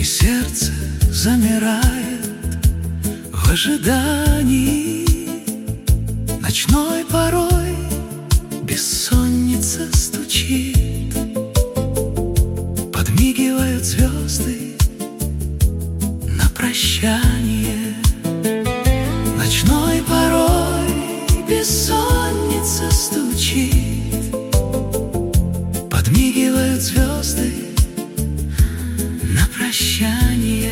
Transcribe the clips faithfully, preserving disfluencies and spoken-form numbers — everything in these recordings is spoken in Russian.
сердце замирает в ожидании. Ночной порой бессонница стучит, подмигивают звезды на прощание. Ночной порой бессонница стучит, подмигивают звезды на прощание.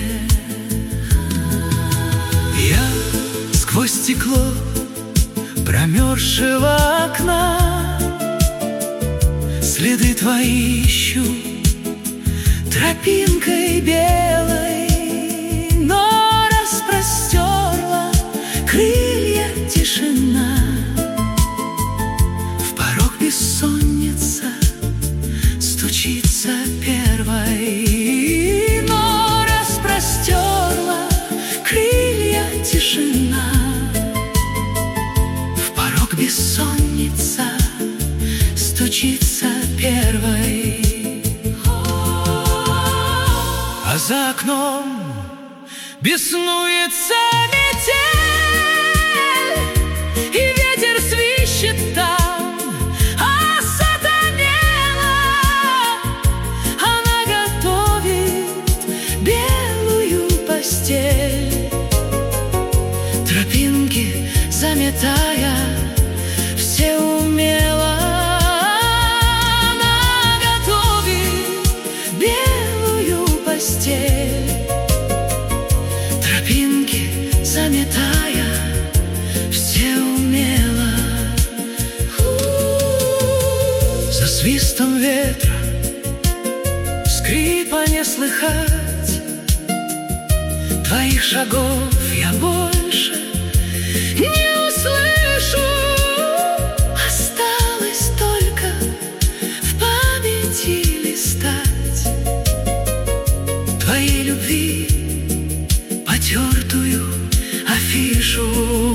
Я сквозь стекло промерзшего окна следы твои ищу тропинкой белой, но распростерла крылья тишина. В порог бессонница стучится первой, но распростерла крылья тишина. В порог бессонница стучится первой. А за окном беснуется метель, и ветер свищет там, а сатанела она готовит белую постель. Тропинки заметая все умело, тропинки заметая все умело. За свистом ветра скрипа не слыхать, твоих шагов я больше не услышу. Осталось только в памяти листать твоей любви потертую афишу.